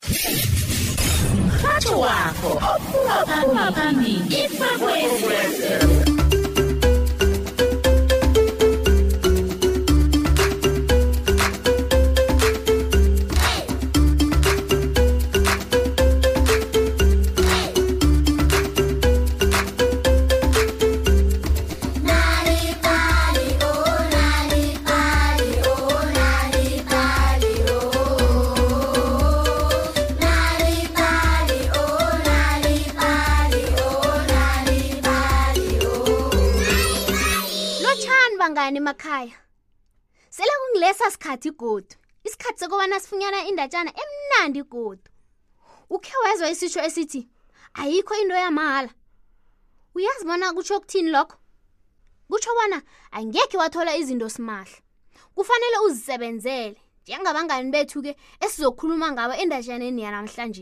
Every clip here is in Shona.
Mhatsho wakho ophuma phambili Ikwekwezi. Bangani makhaya sela kungilesa sikhathi godu isikhathi sokubana sifunyana indatshana emnandi godu ukhe wezwa isisho esithi ayikho into yamahala uyazi bona kutsho ukuthini lokho kutsho bona angeke wathola izinto simahla kufanele uzisebenzele njengabangani bethu ke esizokhuluma ngabo endatshaneni yanamhlanje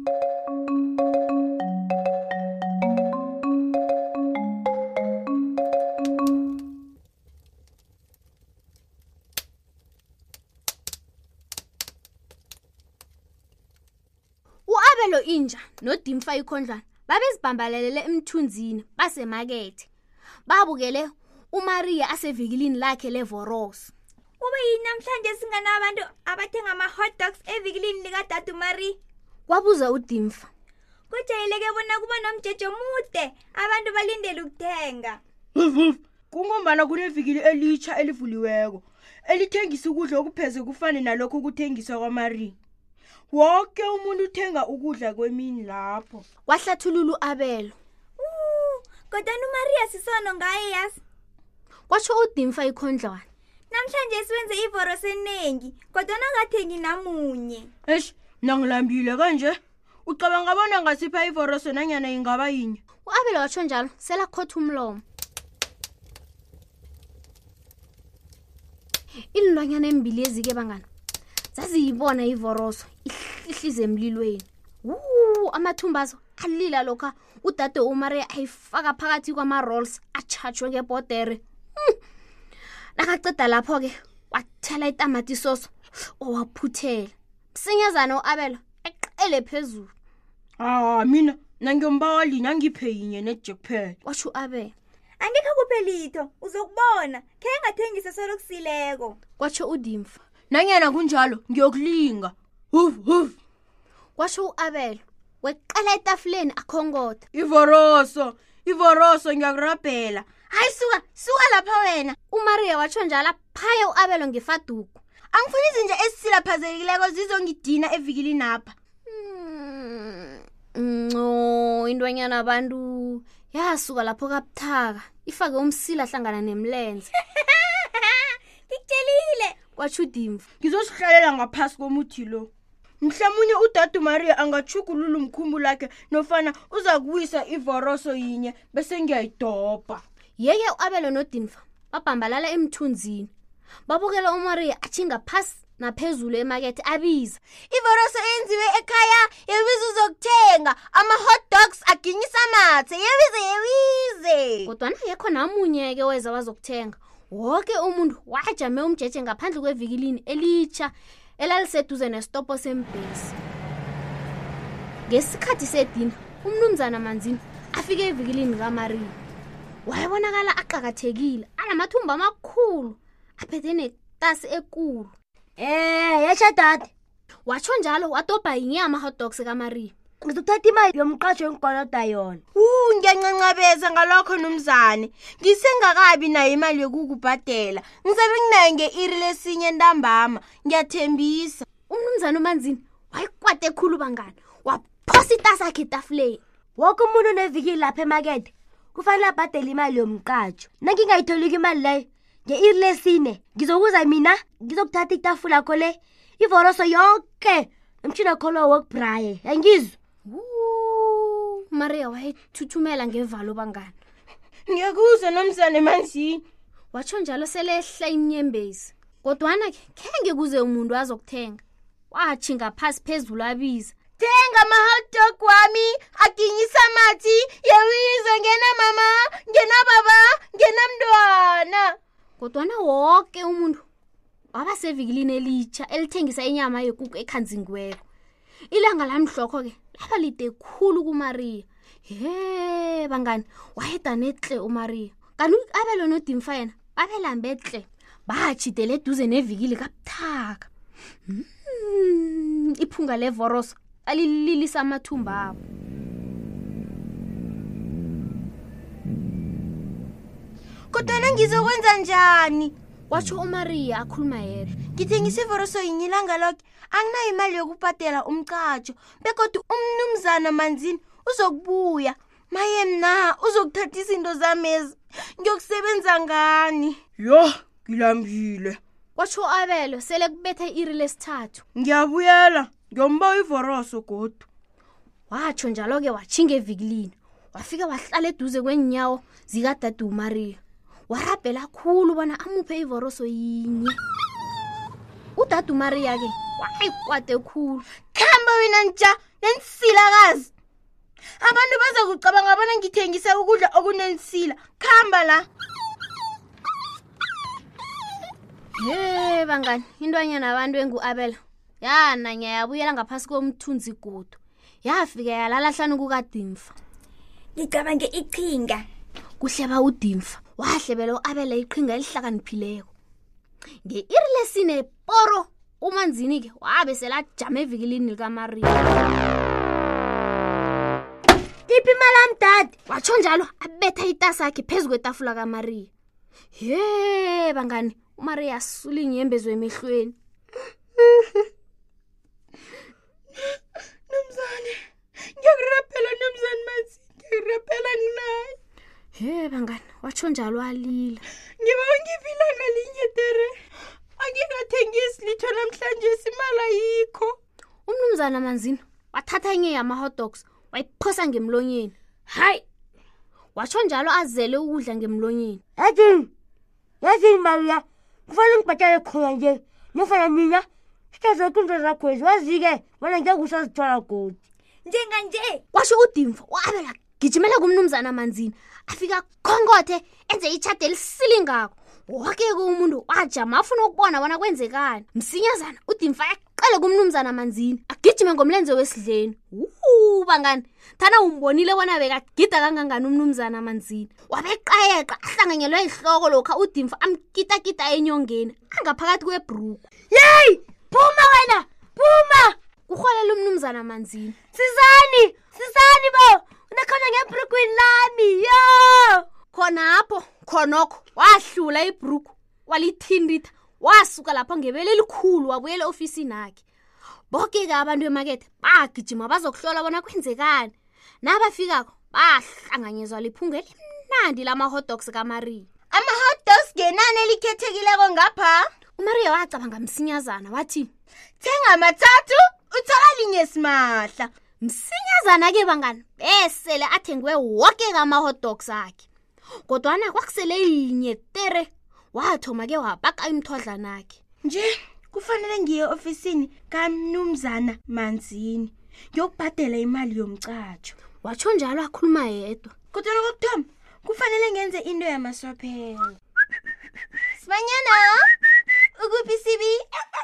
Lo inja noDimfa ikhondlwana babezibhambalelele emthunzini basemakethe babukele uMaria asevikilini lakhe leVoros Ube yini namhlanje singana abantu abathenga ama hot dogs evikilini lika Dadu Maria kwabuza uDimfa Kujayeleke bona kuba nomjeje mude abantu balindele ukuthenga Kungombana kunevikili elitsha elivuliweko elithengisa ukudla okupheze kufane nalokho ukuthengiswa kwaMaria Wonke umuntu uthenga ukudla kwemini lapho. Kwahlathululu Abelo. Kodwa uMaria sisono ngaye yazi. Kwatsho uDimfa ikhondlwana. Namhlanje siwenze iVoros enengi, kodwa nangathengi namunye. Nangilambile kanje. Ucabanga bona ngasipha iVoros nanyana ingaba yinye. uAbelo watsho njalo, sela khotha umlomo. Ililwanyana embili ezike bangana. Zaziyibona iVoros ihlize emlilweni. Amathumbazo alila lokha uDade uMaria ayifaka phakathi kwama-rolls achatshwe ngebhodere. Nakaqeda lapho ke wathela itamati sauce owaphuthela. Msinyazana uAbelo eqele phezulu. Mina nangiyombawa lina ngiphe yinye nejackpot. Washo uAbelo. Angeke kuphe litho, uzokubona. Khe ngathengisa solo kusileko. Kwatsho uDimfa. Nanyana kunjalo ngiyokulinga. Kwasho uAbelo weqala etafuleni akhongoda. Ivoroso ngiyakurabhela. Hayi suka lapha wena. uMaria watsho njalo phaya uAbelo ngefaduku. Angifuni izinja esilaphazekileko zizongidina evikilini lapha. Indwanyana abantu yasuka lapho kabuthaka ifake umsila hlangana nemlenze. Ngikutshelile. Kwatsho uDimfa. Ngizosihlalela ngaphasi komuthi lo. Mhlamunye uDadu Maria angachugulula umkhumbulo wakhe nofana uza kuwisa iVoroso yinye bese ngiyayidobha. Yeke uAbelo noDimfa babhambalala emthunzini. Babukela uMaria achinga phasi naphezulu emakethe abiza. iVoroso enziwe ekhaya yewize uzokuthenga ama hot dogs aginyisa amathe yewize. Kodwa yekho namunye ke weza wazokuthenga. Wonke umuntu wajame umjeje ngaphandle kwevikilini elitsha elaliseduze nesitopo sembhesi. Ngesikhathi sedina umnumzana Manzini afike evikilini kaMaria. Wayebonakala aqhakathekile anamathumba amakhulu aphethe netasi ekulu. Yesha dade. Watsho njalo wadobha inyama hot dogs kaMaria. Ngizothatha imali yomqasho engikoloda yona. Ngiyancancabeza ngalokho nomzane. Ngisengakabi nayo imali yokukubhadela. Ngisabe nginayo ngeiri lesinye ntambama. Ngiyathembisa. Umnumzana uManzini wayikwate ekhulu bangani. Waphosa itasa yakhe etafuleni. Wonke umuntu onevikili lapha emakethe kufanele abhadele imali yomqasho. Nangingayitholiki imali leyo ngeiri lesine ngizokuza mina ngizokuthatha itafula lakho le iVoroso yonke umtshina kholo wokbraye. Angizwe. Maria wayethuthumela ngevalo bangani. Ngiyakuzwa nomzane Manzini. Watsho njalo selehla inyembezi. Kodwana kenge kuze umuntu azokuthenga. Wachinga phasi phezulu abiza. Thenga ama hot dog wami aginyisa amathi yewize ngena mama ngena baba ngena mntwana. Kodwana wonke umuntu wabasevikilini elitsha elithengisa inyama yekuku ekhanzingiweko. Ilanga lamhlokho ke laba lide khulu kuMaria. He bangani wayeda netle uMaria. Kanti uAbelo noDimfa yena babelambetle. Bachidele eduze nevikili kabuthaka. Iphunga levoroso alililisa amathumba abo. Kodwa ngizokwenza njani? Watsho uMaria akhuluma yedwa. Ngithengisa ivoroso yinye ilanga lonke. Anginayo imali yokubhadela umcajo. Bekodwa umnumzana Manzini uzokubuya. Maye mna uzokuthatha izinto zamezi. Ngiyokusebenza ngani? Yo, ngilambile. Watsho uAbelo sele kubethe iri lesithathu. Ngiyabuyela, ngiyomba ivoroso godu. Watsho njalo ke wachinga evikilini. Wafika wahlala eduze kwenyawo zikadadu uMaria. Warabhela khulu bona amuphe ivoroso yinye. Udadu Maria ke wayikwade khulu. Khamba wena nja nensilakazi. Abantu bazakucabanga bona ngithengisa ukudla okunensila. Khamba la. He bangani intwanyana abantu enguAbela. Yana ngiyabuyela ngaphasi komthunzi godo. Yafika yalala hlanu kukaDimfa. Ngicabange iqhinga. Kuhleba uDimfa. Wahlebela uAbela iqhinga elihlakaniphileko. Nge-iri lesine poro uManzini ke wabe selajama evikilini likaMaria. Iphi imali dad? Watsho njalo abetha itasa yakhe phezu kwetafula kaMaria. He bangani uMaria asula inyembezo emehlweni. Nomzane, ngiyakurapela nomzane Manzini, ngiyakurapela nginaye. He bangani watsho njalo alila. Ngiba ngivila ngalinye tere. Angikathengisi litho namhlanje imali ayikho. Umnumzana Manzini wathatha inye yama-hot dogs wayiphosa ngemlonyeni. Hayi! Watsho njalo azele ukudla ngemlonyeni. Yazi Maria, kufanele ngibhatale khona nje. Nofana mina sithatha izinto zakho wazike bona ngiyakusazithola godi. Njenganje Washo uDimfa uAbela gijimela kumnumzana Manzini. Afika khongothe enze ichade elisilingako. Wonke umuntu wajama afuna ukubona bona kwenzekani. Msinyazana uDimfa yaqala kumnumzana Manzini agijime ngomlenze wesidleni. Bangani thana umbonile bona bekagida kangangani umnumzana Manzini. Wabeqayeqa ahlanganyelwe ihloko lokho uDimfa amkita enyongeni angaphakathi kwebruku. Yey! Phuma wena! Phuma! Kuholela umnumzana Manzini. Sizani bo! Unakhona ngebrukwini lami. Yo! Khonokho wahlula ibruku walithinditha wasuka lapho ngebele elikhulu wabuyela ofisini yakhe. Bonke ke abantu emakethe bagijima bazokuhlola bona kwenzekani. Nabafikako bahlanganyezwa liphunga elimnandi lama-hot dogs kaMaria. Ama-hot dogs ngenani elikhethekileko ngapha. uMaria wacabanga msinyazana wathi, "Thenga mathathu uthola linye simahla." Msinyazana ke bangani besele athengwe wonke kama-hot dogs akhe. Kodwana kwakusele inye tere wathoma ke wabaka imthwadlana yakhe. Nje kufanele ngiye ofisini kaMnumzana Manzini ngiyokubhadela imali yomcajo. Watsho njalo akhuluma yedwa. Kodwa kokuthoma kufanele ngenze into yamaswaphelo. Sibanyana ukuphi sibi?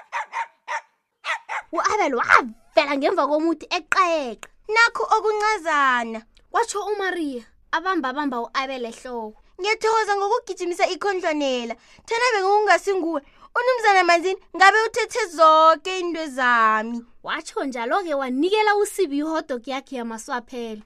uAbel wavela ngemva komuthi eqayeqa. Nakho okuncazana. Watsho uMaria abamba uAbel ehloko. Ngiyathokoza ngokugijimisa ikhondlwanela. Thana bekungasinguwe. Unumzana Manzini ngabe uthethe zonke into zami. Watsho njalo ke wanikela uSibi ihot dog yakhe yamaswaphelo.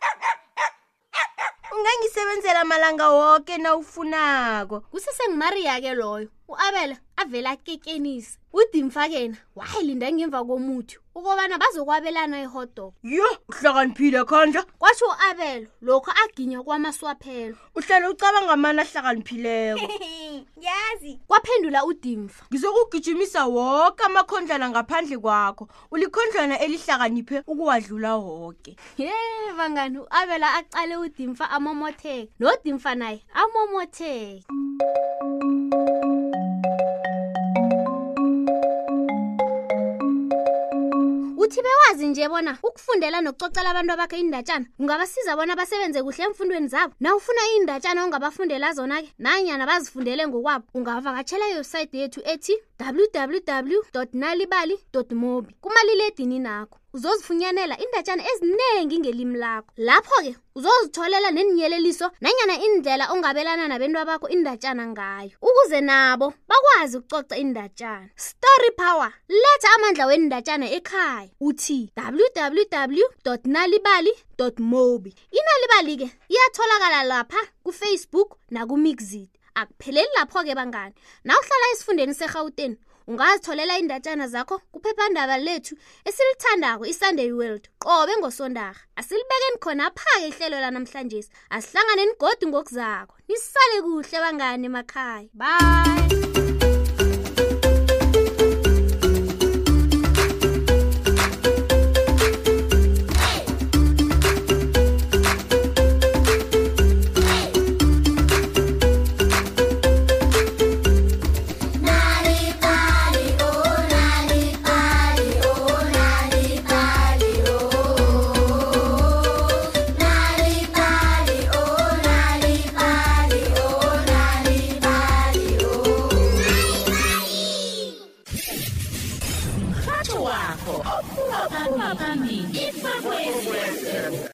Ungangisebenzela malanga wonke na ufunako. KusesenguMaria ke loyo. uAbel avela kekenisa. uDimfa kena wayilinda ngemva komuthi ukubana bazokwabelana ihot dog. Yo, uhlakaniphile khanja. Kwathi uAbel lokho aginya kwamaswaphelo. Uhlala ucabanga amana ahlakaniphileko. Yazi. Kwaphendula uDimfa. Ngizokugijimisa wonke amakhondlana ngaphandle kwakho. Ulikhondlana elihlakaniphe ukuwadlula wonke. Bangani uAbel aqale uDimfa amomotheke. NoDimfa naye amomotheke. Uthi bewazi nje bona ukufundela nokucocela abantu abakhe indatshana ungabasiza bona basebenze kuhle emfundweni zabo. Na ufuna indatshana ongabafundela zona ke nanyana bazifundele ngokwabo ungavakatshela iwebsite yethu ethi www.nalibali.mobi kumaliledini nakho. uzozifunyanela indatshana eziningi ngelimi lakho. Lapho-ke uzozitholela neninyeleliso nanyana indlela ongabelana nabentu bakho indatshana ngayo ukuze nabo bakwazi ukucoca indatshana. Story Power, letha amandla wendatshana ekhaya. Uthi www.nalibali.mobi. Inalibali-ke iyatholakala lapha ku-Facebook naku-Mixit. Akupheleli lapho-ke bangani. Nawuhlala esifundeni seGauteng, ungazitholela indatshana zakho kuphephandaba lethu esilithandako iSunday World qobe ngoSondarha. Asilibekeni khona phaka ihlelo lanamhlanje. Asihlanganeni godu ngokuzako. Nisale kuhle bangani emakhaya. Bye. Umrhatjho wakho ophuma phambili, Ikwekwezi FM.